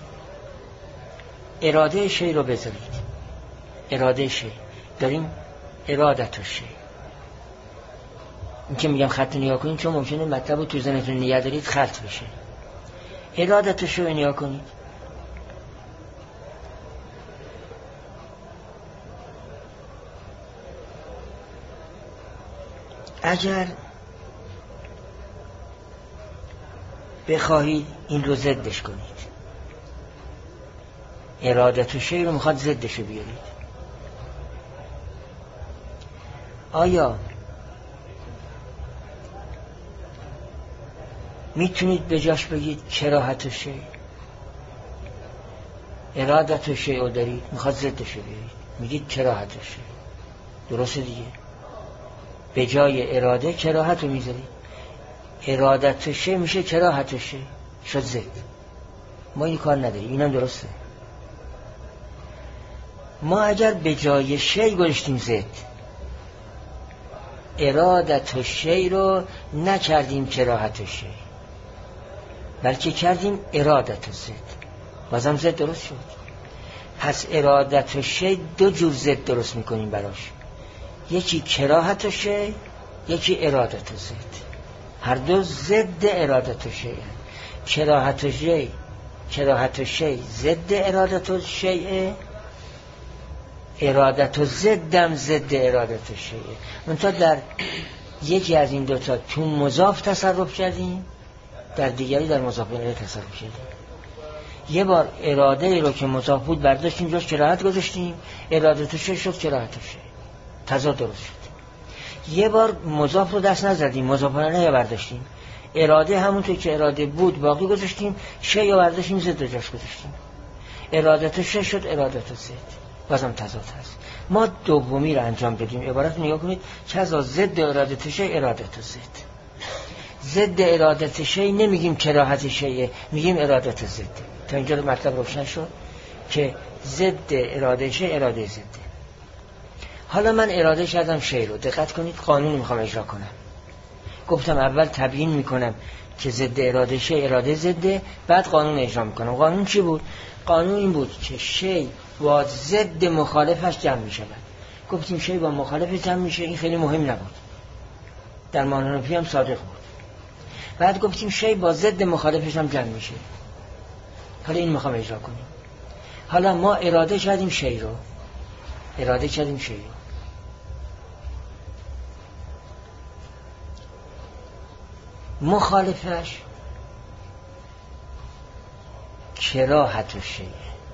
اراده شی رو بذارید. اراده شی داریم ارادت شی. این که میگم خط نگاه کنید چون ممکنه مطلب رو تو ذهنتون نگه دارید خلط بشه. ارادت شی رو نگاه کنید. اگر بخواهید این رو ضدش کنید، ارادت و شی رو میخواد ضدش رو بیارید، آیا میتونید به جاش بگید کراهت و شی؟ ارادت و شی رو دارید، میخواد ضدش رو بیارید، میگید کراهت و شی. درسته دیگه؟ به جای اراده کراهت رو میذارید. ارادت شی میشه کراهت شی، شد ضد. ما این کار نداریم. اینم درسته. ما اگر به جای شی گذاشتیم ضد، ارادت شی رو نکردیم کراهت شی، بلکه کردیم ارادت ضد، بازم ضد درست شد. پس ارادت شی دو جور ضد درست میکنیم براش، یکی کراهت شی، یکی ارادت ضد. هر دو ضد ارادت شی. کراهت شی کراهت شی ضد ارادت شیء، ارادت ضدم ضد ارادت شیء. منتها در یکی از این دوتا تو مضاف تصرف کردیم، در دیگری در مضاف الیه تصرف کردیم. یه بار اراده رو که مضاف بود برداشتیم جاش کراهت گذاشتیم، ارادت شیء شد کراهت شیء، تضاد درست شد. یه بار مضاف رو دست نزدیم، مضاف الیه برداشتیم، اراده همونطور که اراده بود باقی گذاشتیم، شیء رو برداشتیم ضد جاش گذاشتیم، ارادت شیء شد ارادت ضد، بازم تضاد هست. ما دومی رو انجام بدیم. عبارت نگاه کنید. کذا ضد ارادت شیء ارادت ضد. ضد ارادت شیء نمیگیم کراهت شیء، میگیم ارادت ضد. تا اینجا مطلب روشن شد که ضد اراده شیء اراده ضد. حالا من اراده کردم شیء رو، دقت کنید قانون میخوام اجرا کنم. گفتم اول تبیین میکنم که ضد اراده شیء اراده ضد، بعد قانون اجرا میکنم. قانون چی بود؟ قانون این بود که شیء با ضد مخالفش جمع میشود. گفتیم شی با مخالف جمع میشه، این خیلی مهم نبود، در مانورنوفی هم صادق بود. بعد گفتیم شی با ضد مخالفش هم جمع میشه. حالا این میخوام اجرا کنیم. حالا ما اراده کردیم شی رو، اراده کردیم شی رو مخالفش کراهت و شی،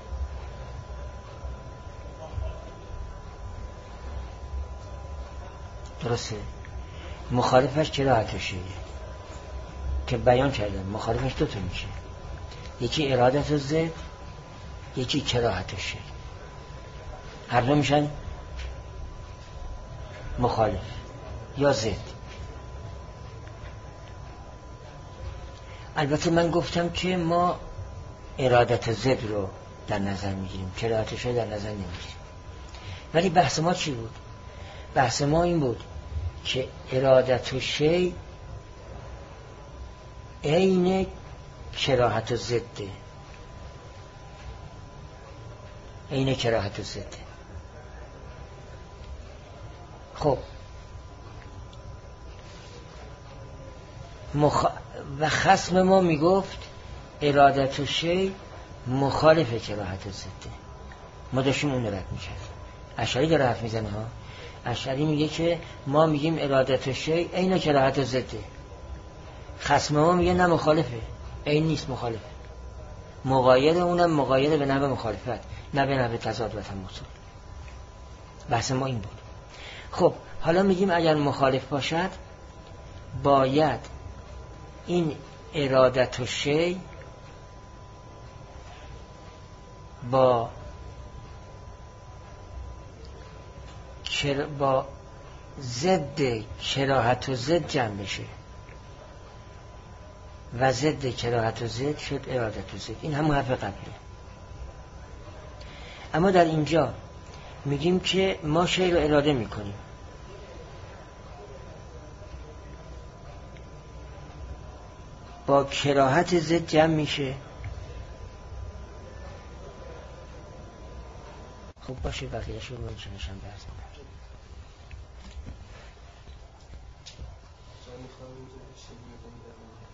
درسته؟ مخالفش کراهت و شی که بیان کردم، مخالفش دو تا میشه، یکی ارادت و ضد، یکی کراهت و شی، هر دو میشن مخالف یا ضد. البته من گفتم که ما ارادت و ضد رو در نظر میگیریم، کراهت و شی در نظر نمیگیریم. ولی بحث ما چی بود؟ بحث ما این بود که ارادت و شی عین کراهت و ضده، عین کراهت و ضده. خب مخ... و خصم ما میگفت ارادت و شی مخالف کراهت و ضده، ما داشتیم اون رد میکرد. اشعری داره حرف میزنه ها، اشعری میگه که ما میگیم ارادت و شی عین کراهت و ضده، خصم ما میگه نه مخالفه، عین نیست، مخالفه، مغایر اونم مغایر به نحو مخالفت، نه به نحو تضاد و تماثل. بحث ما این بود. خب حالا میگیم اگر مخالف باشد باید این ارادت و شی با با ضد کراهت و ضد جمع بشه و ضد کراهت و ضد شد ارادت و ضد. این همون حرف قبله. اما در اینجا میگیم که ما شی رو اراده میکنیم، با کراهت ضد جمع میشه. خب باشه بقیه‌اش رو من چنشم برز کنم. جا میخوام اینجا بشه